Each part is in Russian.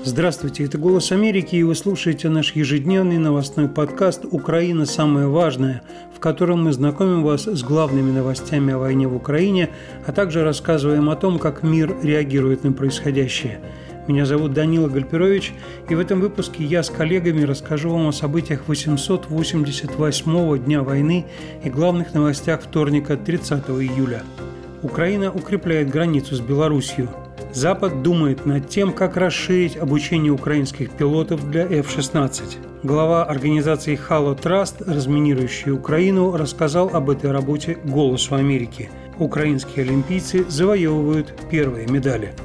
Здравствуйте, это «Голос Америки», и вы слушаете наш ежедневный новостной подкаст «Украина. Самое важное», в котором мы знакомим вас с главными новостями о войне в Украине, а также рассказываем о том, как мир реагирует на происходящее. Меня зовут Данила Гальперович, и в этом выпуске я с коллегами расскажу вам о событиях 888-го дня войны и главных новостях вторника, 30 июля. Украина укрепляет границу с Белоруссией. Запад думает над тем, как расширить обучение украинских пилотов для F-16. Глава организации Halo Trust, разминирующая Украину, рассказал об этой работе «Голосу Америки». Украинские олимпийцы завоевывают первые медали.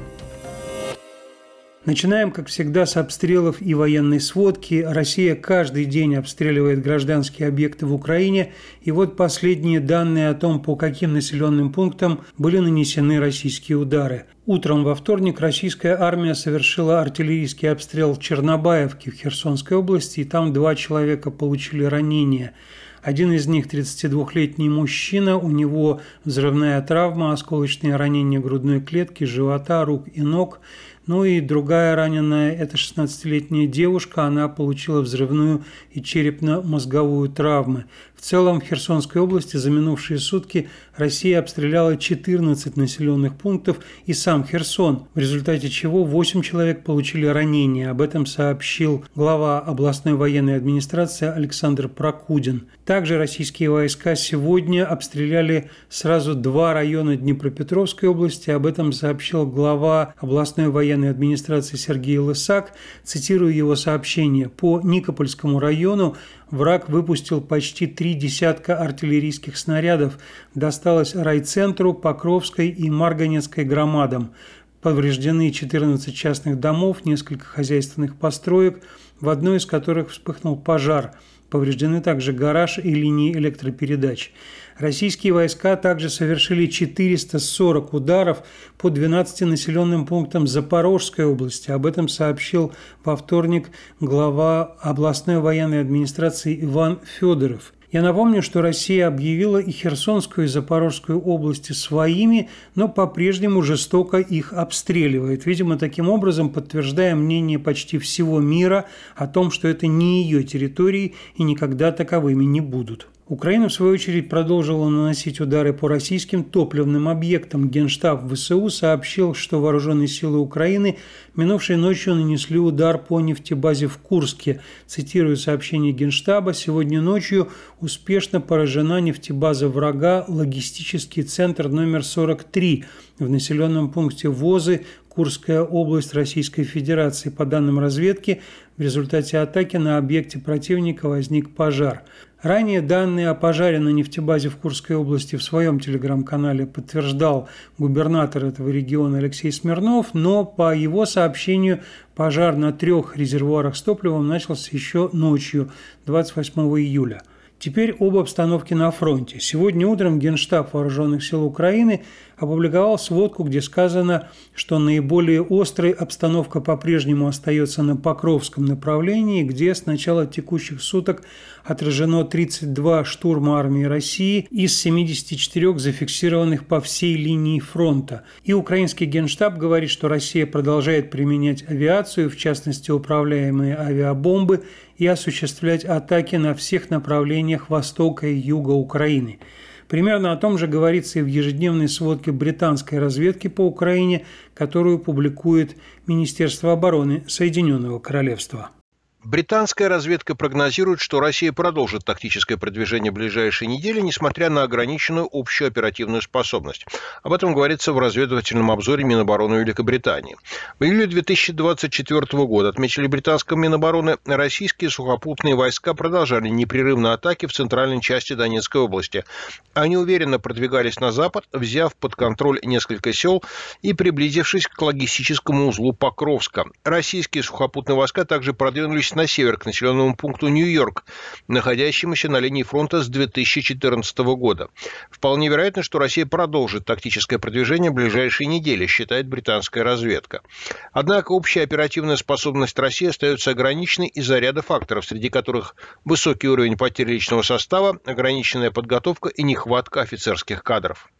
Начинаем, как всегда, с обстрелов и военной сводки. Россия каждый день обстреливает гражданские объекты в Украине. И вот последние данные о том, по каким населенным пунктам были нанесены российские удары. Утром во вторник российская армия совершила артиллерийский обстрел Чернобаевки в Херсонской области, и там 2 человека получили ранения. Один из них 32-летний мужчина, у него взрывная травма, осколочные ранения грудной клетки, живота, рук и ног. Ну и другая раненая – это 16-летняя девушка, она получила взрывную и черепно-мозговую травмы. В целом в Херсонской области за минувшие сутки Россия обстреляла 14 населенных пунктов и сам Херсон, в результате чего 8 человек получили ранения. Об этом сообщил глава областной военной администрации Александр Прокудин. Также российские войска сегодня обстреляли сразу 2 района Днепропетровской области. Об этом сообщил глава областной военной администрации Сергей Лысак. Цитирую его сообщение. По Никопольскому району враг выпустил почти 3 десятка артиллерийских снарядов. Досталось райцентру, Покровской и Марганецкой громадам. Повреждены 14 частных домов, несколько хозяйственных построек, в одной из которых вспыхнул пожар. Повреждены также гараж и линии электропередач. Российские войска также совершили 440 ударов по 12 населенным пунктам Запорожской области. Об этом сообщил во вторник глава областной военной администрации Иван Федоров. Я напомню, что Россия объявила и Херсонскую, и Запорожскую области своими, но по-прежнему жестоко их обстреливает. Видимо, таким образом подтверждая мнение почти всего мира о том, что это не ее территории и никогда таковыми не будут. Украина, в свою очередь, продолжила наносить удары по российским топливным объектам. Генштаб ВСУ сообщил, что вооруженные силы Украины минувшей ночью нанесли удар по нефтебазе в Курске. Цитирую сообщение Генштаба: «Сегодня ночью успешно поражена нефтебаза врага, логистический центр номер 43 в населенном пункте Возы, Курская область Российской Федерации. По данным разведки, в результате атаки на объекте противника возник пожар». Ранее данные о пожаре на нефтебазе в Курской области в своем телеграм-канале подтверждал губернатор этого региона Алексей Смирнов, но по его сообщению пожар на 3 резервуарах с топливом начался еще ночью, 28 июля. Теперь об обстановке на фронте. Сегодня утром Генштаб Вооруженных сил Украины опубликовал сводку, где сказано, что наиболее острой обстановка по-прежнему остается на Покровском направлении, где с начала текущих суток отражено 32 штурма армии России из 74 зафиксированных по всей линии фронта. И украинский Генштаб говорит, что Россия продолжает применять авиацию, в частности управляемые авиабомбы, и осуществлять атаки на всех направлениях востока и юга Украины. Примерно о том же говорится и в ежедневной сводке британской разведки по Украине, которую публикует Министерство обороны Соединенного Королевства. Британская разведка прогнозирует, что Россия продолжит тактическое продвижение в ближайшие недели, несмотря на ограниченную общую оперативную способность. Об этом говорится в разведывательном обзоре Минобороны Великобритании. В июле 2024 года, отметили британском Минобороны, российские сухопутные войска продолжали непрерывные атаки в центральной части Донецкой области. Они уверенно продвигались на запад, взяв под контроль несколько сел и приблизившись к логистическому узлу Покровска. Российские сухопутные войска также продвинулись на север к населенному пункту Нью-Йорк, находящемуся на линии фронта с 2014 года. Вполне вероятно, что Россия продолжит тактическое продвижение в ближайшие недели, считает британская разведка. Однако общая оперативная способность России остается ограниченной из-за ряда факторов, среди которых высокий уровень потерь личного состава, ограниченная подготовка и нехватка офицерских кадров.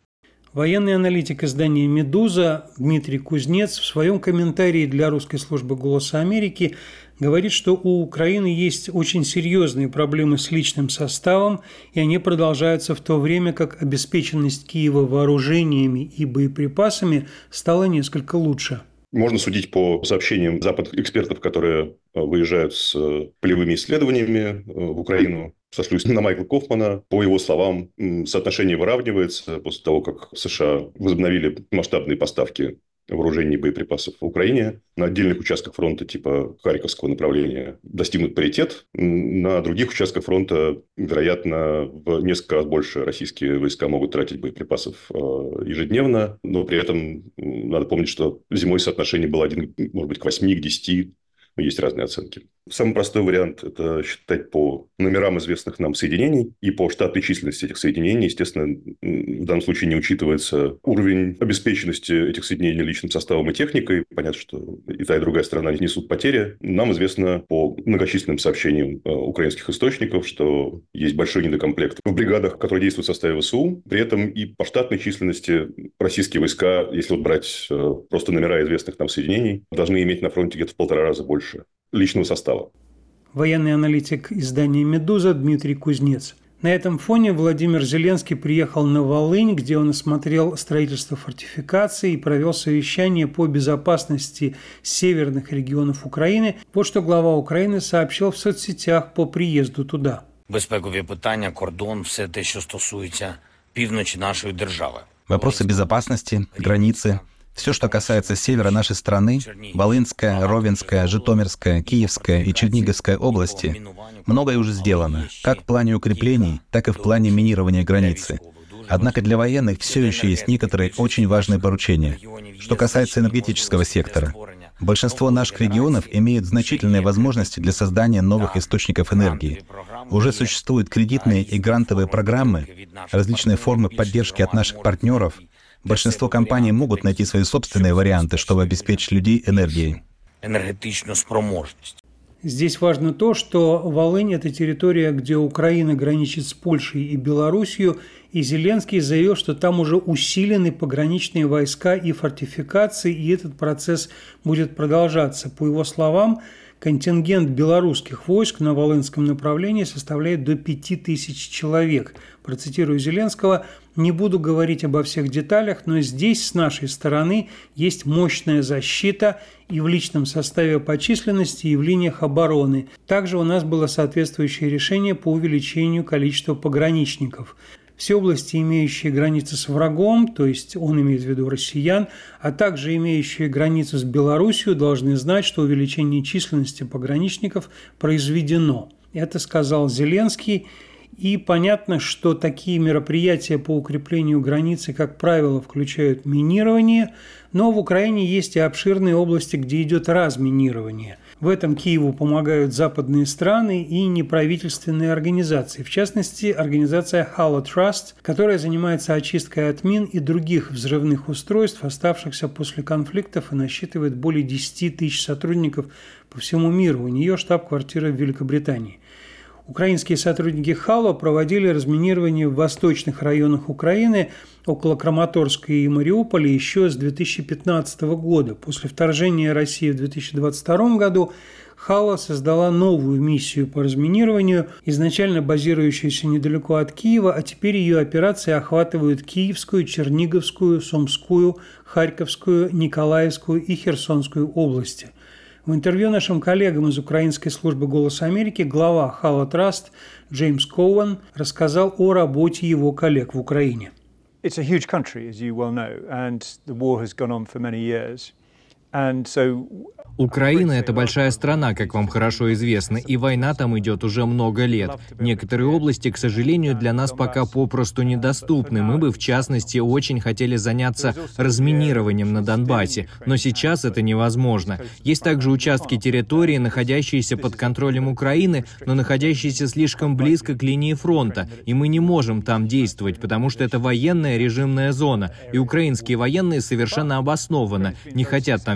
Военный аналитик издания «Медуза» Дмитрий Кузнец в своем комментарии для русской службы «Голоса Америки» говорит, что у Украины есть очень серьезные проблемы с личным составом, и они продолжаются в то время, как обеспеченность Киева вооружениями и боеприпасами стала несколько лучше. Можно судить по сообщениям западных экспертов, которые выезжают с полевыми исследованиями в Украину. Сошлюсь на Майкла Кофмана. По его словам, соотношение выравнивается после того, как США возобновили масштабные поставки вооружений и боеприпасов в Украине. На отдельных участках фронта типа Харьковского направления достигнут паритет. На других участках фронта, вероятно, в несколько раз больше российские войска могут тратить боеприпасов ежедневно. Но при этом надо помнить, что зимой соотношение было 1, может быть, к 8, к 10. Есть разные оценки. Самый простой вариант – это считать по номерам известных нам соединений и по штатной численности этих соединений. Естественно, в данном случае не учитывается уровень обеспеченности этих соединений личным составом и техникой. Понятно, что и та, и другая сторона несут потери. Нам известно по многочисленным сообщениям украинских источников, что есть большой недокомплект в бригадах, которые действуют в составе ВСУ. При этом и по штатной численности российские войска, если вот брать просто номера известных нам соединений, должны иметь на фронте где-то в 1,5 раза больше личного состава. Военный аналитик издания «Медуза» Дмитрий Кузнец. На этом фоне Владимир Зеленский приехал на Волынь, где он осмотрел строительство фортификаций и провел совещание по безопасности северных регионов Украины. Вот что глава Украины сообщил в соцсетях по приезду туда. Безпекові питання, кордон, все те, що стосується півночі нашої держави. Вопросы безопасности, границы, все, что касается севера нашей страны, Волынская, Ровенская, Житомирская, Киевская и Черниговская области, многое уже сделано, как в плане укреплений, так и в плане минирования границы. Однако для военных все еще есть некоторые очень важные поручения. Что касается энергетического сектора, большинство наших регионов имеют значительные возможности для создания новых источников энергии. Уже существуют кредитные и грантовые программы, различные формы поддержки от наших партнеров. Большинство компаний могут найти свои собственные варианты, чтобы обеспечить людей энергией. Енергетичну спроможність. Здесь важно то, что Волынь – это территория, где Украина граничит с Польшей и Белоруссией, и Зеленский заявил, что там уже усилены пограничные войска и фортификации, и этот процесс будет продолжаться. По его словам, контингент белорусских войск на Волынском направлении составляет до 5000 человек. Процитирую Зеленского: «Не буду говорить обо всех деталях, но здесь с нашей стороны есть мощная защита и в личном составе по численности, и в линиях обороны. Также у нас было соответствующее решение по увеличению количества пограничников. Все области, имеющие границы с врагом, то есть он имеет в виду россиян, а также имеющие границу с Белоруссией, должны знать, что увеличение численности пограничников произведено». Это сказал Зеленский. И понятно, что такие мероприятия по укреплению границы, как правило, включают минирование, но в Украине есть и обширные области, где идет разминирование. В этом Киеву помогают западные страны и неправительственные организации, в частности, организация Halo Trust, которая занимается очисткой от мин и других взрывных устройств, оставшихся после конфликтов, и насчитывает более 10 тысяч сотрудников по всему миру. У нее штаб-квартира в Великобритании. Украинские сотрудники Halo проводили разминирование в восточных районах Украины около Краматорска и Мариуполя еще с 2015 года. После вторжения России в 2022 году Halo создала новую миссию по разминированию, изначально базирующуюся недалеко от Киева, а теперь ее операции охватывают Киевскую, Черниговскую, Сумскую, Харьковскую, Николаевскую и Херсонскую области. В интервью нашим коллегам из украинской службы «Голос Америки» глава Halo Trust Джеймс Коуэн рассказал о работе его коллег в Украине. It's a huge country, as you well know, and the war has gone on for many years. And so Украина – это большая страна, как вам хорошо известно, и война там идет уже много лет. Некоторые области, к сожалению, для нас пока попросту недоступны. Мы бы, в частности, очень хотели заняться разминированием на Донбассе, но сейчас это невозможно. Есть также участки территории, находящиеся под контролем Украины, но находящиеся слишком близко к линии фронта, и мы не можем там действовать, потому что это военная режимная зона, и украинские военные совершенно обоснованно не хотят там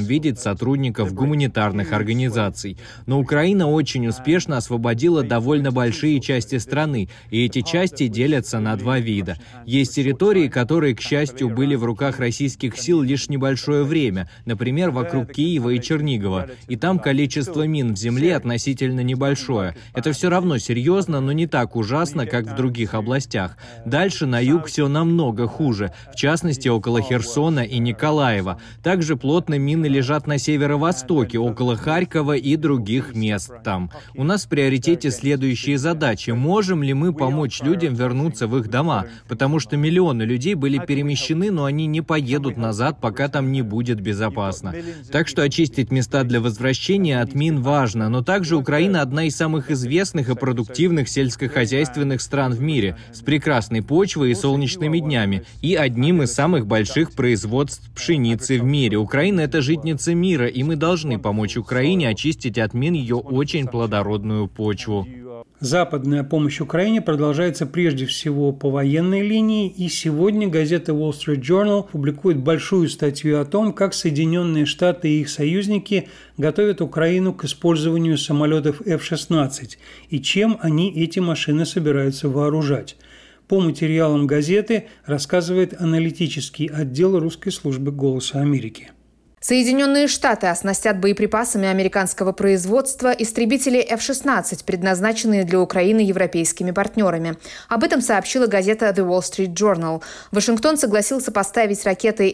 видеть сотрудников гуманитарных организаций. Но Украина очень успешно освободила довольно большие части страны, и эти части делятся на два вида. Есть территории, которые, к счастью, были в руках российских сил лишь небольшое время, например, вокруг Киева и Чернигова, и там количество мин в земле относительно небольшое. Это все равно серьезно, но не так ужасно, как в других областях. Дальше на юг все намного хуже, в частности, около Херсона и Николаева. Также плотно мины лежат на северо-востоке, около Харькова и других мест там. У нас в приоритете следующие задачи. Можем ли мы помочь людям вернуться в их дома? Потому что миллионы людей были перемещены, но они не поедут назад, пока там не будет безопасно. Так что очистить места для возвращения от мин важно, но также Украина одна из самых известных и продуктивных сельскохозяйственных стран в мире, с прекрасной почвой и солнечными днями, и одним из самых больших производств пшеницы в мире. Украина — это житница мира, и мы должны помочь Украине очистить от мин ее очень плодородную почву. Западная помощь Украине продолжается прежде всего по военной линии, и сегодня газета Wall Street Journal публикует большую статью о том, как Соединенные Штаты и их союзники готовят Украину к использованию самолетов F-16 и чем они эти машины собираются вооружать. По материалам газеты рассказывает аналитический отдел русской службы «Голоса Америки». Соединенные Штаты оснастят боеприпасами американского производства истребители F-16, предназначенные для Украины европейскими партнерами. Об этом сообщила газета The Wall Street Journal. Вашингтон согласился поставить ракеты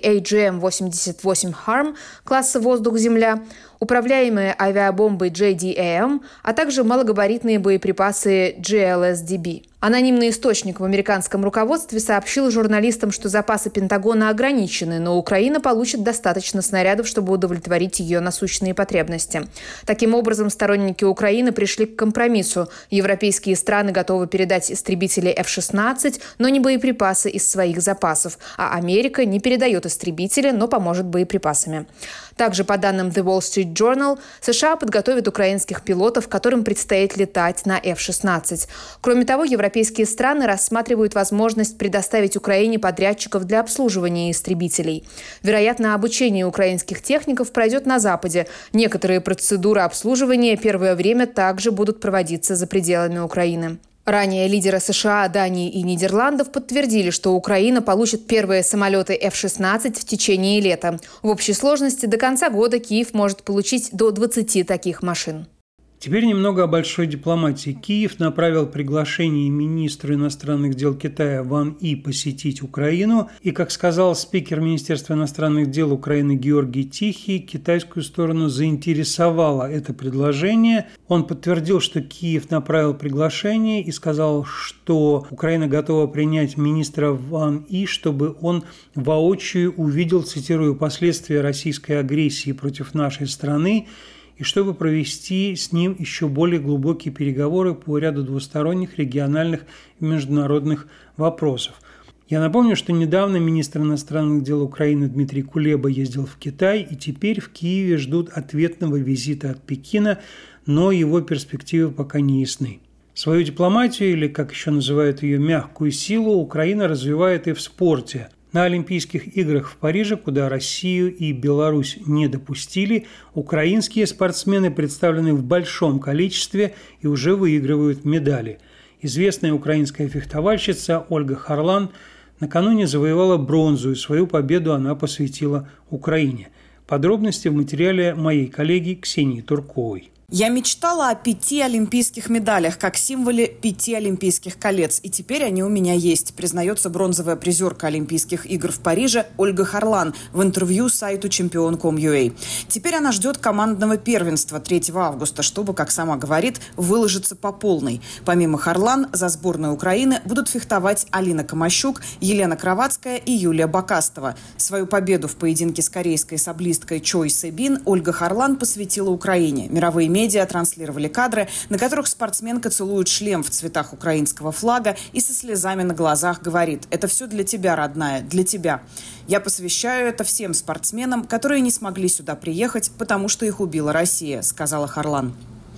AGM-88 HARM класса «Воздух-Земля», управляемые авиабомбы JDAM, а также малогабаритные боеприпасы GLSDB. Анонимный источник в американском руководстве сообщил журналистам, что запасы Пентагона ограничены, но Украина получит достаточно снарядов, чтобы удовлетворить ее насущные потребности. Таким образом, сторонники Украины пришли к компромиссу. Европейские страны готовы передать истребители F-16, но не боеприпасы из своих запасов, а Америка не передает истребители, но поможет боеприпасами. Также, по данным The Wall Street Journal, США подготовят украинских пилотов, которым предстоит летать на F-16. Кроме того, европейские страны рассматривают возможность предоставить Украине подрядчиков для обслуживания истребителей. Вероятно, обучение украинских техников пройдет на Западе. Некоторые процедуры обслуживания первое время также будут проводиться за пределами Украины. Ранее лидеры США, Дании и Нидерландов подтвердили, что Украина получит первые самолеты F-16 в течение лета. В общей сложности до конца года Киев может получить до 20 таких машин. Теперь немного о большой дипломатии. Киев направил приглашение министру иностранных дел Китая Ван И посетить Украину. И, как сказал спикер Министерства иностранных дел Украины Георгий Тихий, китайскую сторону заинтересовало это предложение. Он подтвердил, что Киев направил приглашение и сказал, что Украина готова принять министра Ван И, чтобы он воочию увидел, цитирую, «последствия российской агрессии против нашей страны», и чтобы провести с ним еще более глубокие переговоры по ряду двусторонних, региональных и международных вопросов. Я напомню, что недавно министр иностранных дел Украины Дмитрий Кулеба ездил в Китай, и теперь в Киеве ждут ответного визита от Пекина, но его перспективы пока не ясны. Свою дипломатию, или, как еще называют ее, мягкую силу, Украина развивает и в спорте. На Олимпийских играх в Париже, куда Россию и Беларусь не допустили, украинские спортсмены представлены в большом количестве и уже выигрывают медали. Известная украинская фехтовальщица Ольга Харлан накануне завоевала бронзу, и свою победу она посвятила Украине. Подробности в материале моей коллеги Ксении Турковой. Я мечтала о 5 олимпийских медалях, как символе 5 олимпийских колец. И теперь они у меня есть, признается бронзовая призерка Олимпийских игр в Париже Ольга Харлан в интервью сайту Champion.com.ua. Теперь она ждет командного первенства 3 августа, чтобы, как сама говорит, выложиться по полной. Помимо Харлан, за сборную Украины будут фехтовать Алина Камащук, Елена Кровацкая и Юлия Бакастова. Свою победу в поединке с корейской саблисткой Чой Себин Ольга Харлан посвятила Украине. Мировые медиа транслировали кадры, на которых спортсменка целует шлем в цветах украинского флага и со слезами на глазах говорит: «Это все для тебя, родная, для тебя. Я посвящаю это всем спортсменам, которые не смогли сюда приехать, потому что их убила Россия», — сказала Харлан.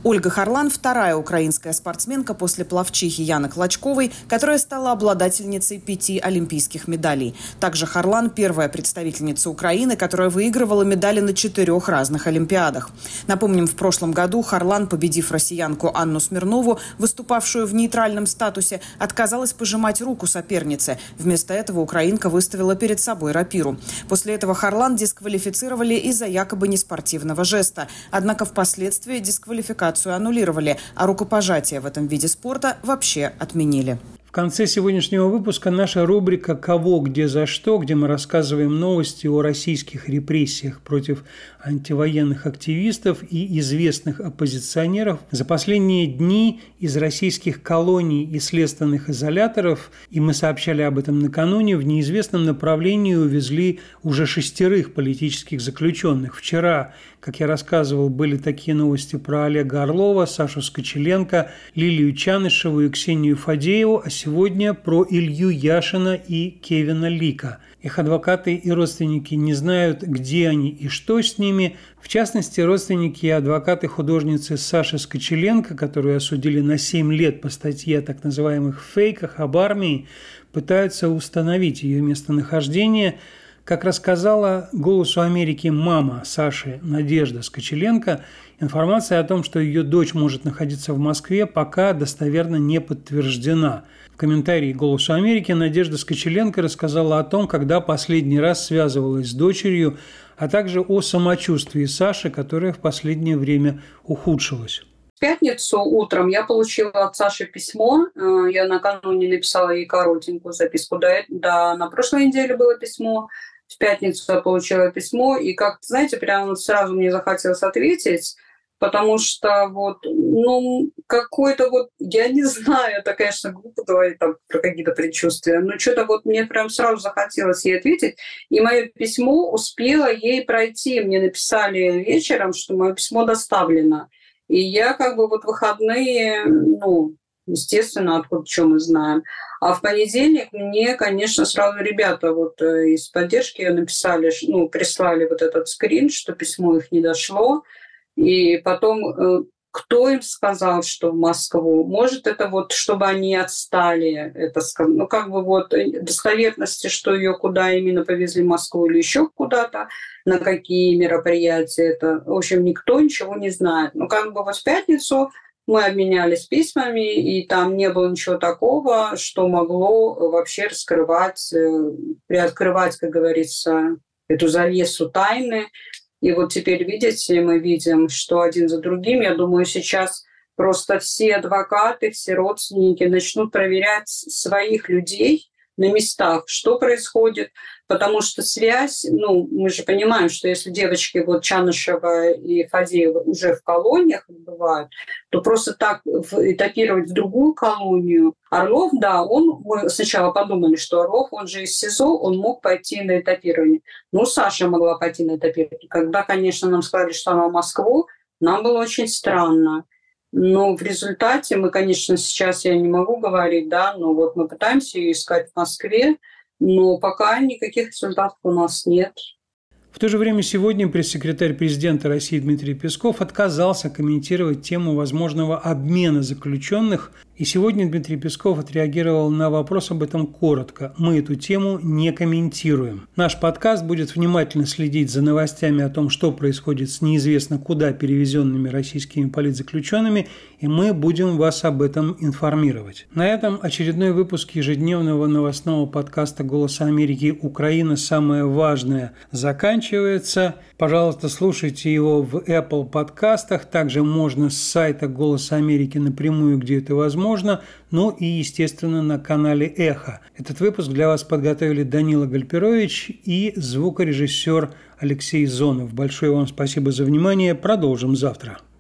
Ольга Харлан – вторая украинская спортсменка после пловчихи Яны Клочковой, которая стала обладательницей 5 олимпийских медалей. Также Харлан – первая представительница Украины, которая выигрывала медали на 4 разных олимпиадах. Напомним, в прошлом году Харлан, победив россиянку Анну Смирнову, выступавшую в нейтральном статусе, отказалась пожимать руку сопернице. Вместо этого украинка выставила перед собой рапиру. После этого Харлан дисквалифицировали из-за якобы неспортивного жеста. Однако впоследствии дисквалификацию аннулировали, а рукопожатие в этом виде спорта вообще отменили. В конце сегодняшнего выпуска наша рубрика «Кого, где, за что», где мы рассказываем новости о российских репрессиях против антивоенных активистов и известных оппозиционеров. За последние дни из российских колоний и следственных изоляторов, и мы сообщали об этом накануне, в неизвестном направлении увезли уже 6 политических заключенных. Вчера, как я рассказывал, были такие новости про Олега Орлова, Сашу Скочеленко, Лилию Чанышеву и Ксению Фадееву, а сегодня про Илью Яшина и Кевина Лика. Их адвокаты и родственники не знают, где они и что с ними. В частности, родственники и адвокаты художницы Саши Скочеленко, которую осудили на 7 лет по статье о так называемых фейках об армии, пытаются установить ее местонахождение. Как рассказала «Голосу Америки» мама Саши Надежда Скочеленко, информация о том, что ее дочь может находиться в Москве, пока достоверно не подтверждена. В комментарии «Голосу Америки» Надежда Скочеленко рассказала о том, когда последний раз связывалась с дочерью, а также о самочувствии Саши, которое в последнее время ухудшилось. В пятницу утром я получила от Саши письмо. Я накануне написала ей коротенькую записку. Да, на прошлой неделе было письмо. В пятницу я получила письмо. И, как знаете, прямо сразу мне захотелось ответить, потому что какой-то я не знаю, это, конечно, глупо говорить там про какие-то предчувствия, но что-то мне прям сразу захотелось ей ответить. И мое письмо успело ей пройти. Мне написали вечером, что мое письмо доставлено. И я выходные, естественно, откуда что мы знаем. А в понедельник мне, конечно, сразу ребята из поддержки написали, прислали этот скрин, что письмо их не дошло. И потом, кто им сказал, что в Москву? Может, это чтобы они отстали, это достоверности, что ее куда именно повезли в Москву или еще куда-то, на какие мероприятия это. В общем, никто ничего не знает. В пятницу мы обменялись письмами, и там не было ничего такого, что могло вообще приоткрывать, как говорится, эту завесу тайны. И теперь, видите, мы видим, что один за другим, я думаю, сейчас просто все адвокаты, все родственники начнут проверять своих людей на местах, что происходит, потому что связь, мы же понимаем, что если девочки Чанышева и Фадеева уже в колониях бывают, то просто так этапировать в другую колонию. Орлов, да, мы сначала подумали, что Орлов, он же из СИЗО, он мог пойти на этапирование. Саша могла пойти на этапирование. Когда, конечно, нам сказали, что она в Москву, нам было очень странно. Но в результате мы, конечно, сейчас я не могу говорить, да, но мы пытаемся ее искать в Москве, но пока никаких результатов у нас нет. В то же время сегодня пресс-секретарь президента России Дмитрий Песков отказался комментировать тему возможного обмена заключенных. И сегодня Дмитрий Песков отреагировал на вопрос об этом коротко. Мы эту тему не комментируем. Наш подкаст будет внимательно следить за новостями о том, что происходит с неизвестно куда перевезенными российскими политзаключенными, и мы будем вас об этом информировать. На этом очередной выпуск ежедневного новостного подкаста «Голоса Америки. Украина. Самое важное» заканчивается. Пожалуйста, слушайте его в Apple подкастах. Также можно с сайта «Голоса Америки» напрямую, где это возможно. И, естественно, на канале «Эхо». Этот выпуск для вас подготовили Данила Гальперович и звукорежиссер Алексей Зонов. Большое вам спасибо за внимание. Продолжим завтра.